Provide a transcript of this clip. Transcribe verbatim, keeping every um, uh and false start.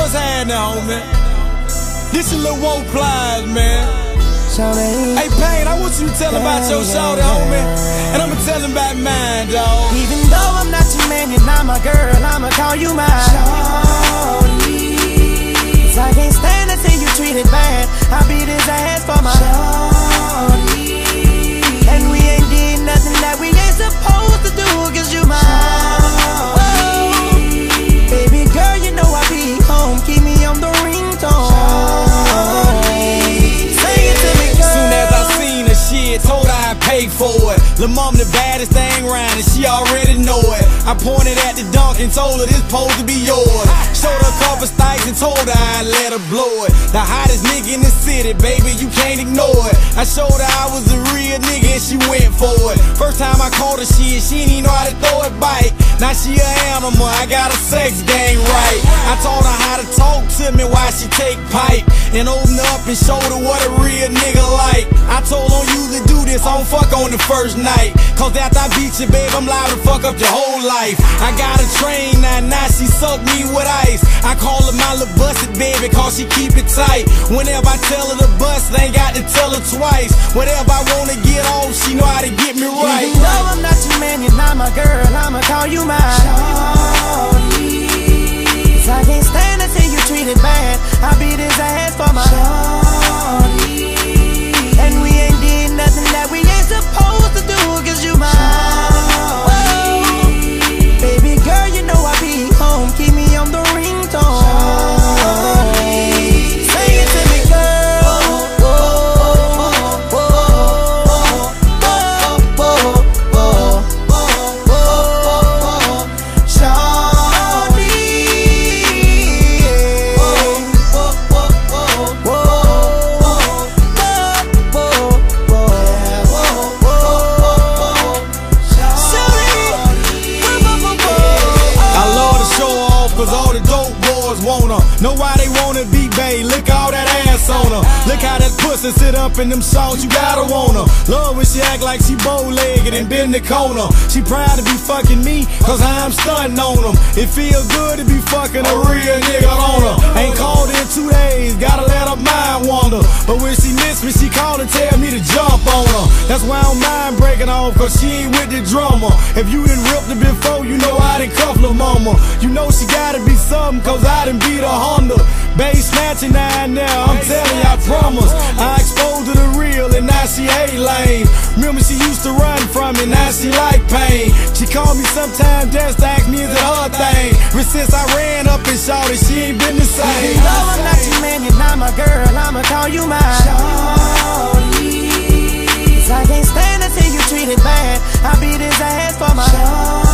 what's happening, homie? This is Lil Woe Plies, man. Hey, Payne, I want you to tell him about your shorty, homie. And I'ma tell him about mine, dawg. Even though I'm not your man, you're not my girl, I'ma call you my shorty. Cause I can't stand to see you treated bad. I beat his ass for my shorty. And we ain't did nothing that we ain't supposed to do, cause you my shorty. Baby girl, you know I be home, keep me on the ringtone. Sing it to me, girl. Soon as I seen her shit, told her I'd pay for it. Lil' mom the baddest thing round and she already know it. I pointed at the dunk and told her this supposed to be yours. Showed her a couple stikes and told her I'd let her blow it. The hottest nigga in the city, baby, you can't ignore it. I showed her I was a real nigga and she went for it. First time I caught her shit, she didn't even know how to throw it bite. Now she an animal, I got a sex game right. I taught her how to talk to me while she take pipe, and open up and showed her what a real nigga like. I told her you to do this, I don't fuck on the first night. Cause after I beat you, babe, I'm liable to fuck up your whole life. I got a train now, now she suck me with ice. I call her my little busted baby, cause she keep it tight. Whenever I tell her to bust, they ain't got to tell her twice. Whatever I wanna get off, she know how to get me right. Even though I'm not your man, you're not my girl, I'ma call you my shorty. Cause I can't stand to see you treated bad. I beat his ass for my shorty. And we ain't did nothing that we ain't supposed to do, cause you my shorty. Baby girl, you know I be home, keep me on the ringtone. Sing it to me, girl. Cause all the dope boys want her. Know why they wanna be bae, look all that ass on her. Look how that pussy sit up in them songs, you gotta want her. Love when she act like she bow-legged and bend the corner. She proud to be fucking me, cause I'm stunting on them. It feel good to be fucking a real nigga on her. Ain't called in two days, gotta let her mind wander. But when she miss me, she call and tell me to jump on her. That's why I don't mind breaking off, cause she ain't with the drummer. If you done ripped her before, you know I done cuff lil' mama. You know she gotta be something, cause I done beat a Honda. Bass snatching nine now, I'm telling you, I promise. I exposed her to the real and now she hate lame. Remember she used to run from me, now she like pain. She called me sometime just to ask me is it her thing. But since I ran up and shot it, she ain't been the same. Even though I'm not your man, you're not my girl, I'ma call you my shorty. Cause I can't stand to see you treated bad. I beat his ass for my shorty.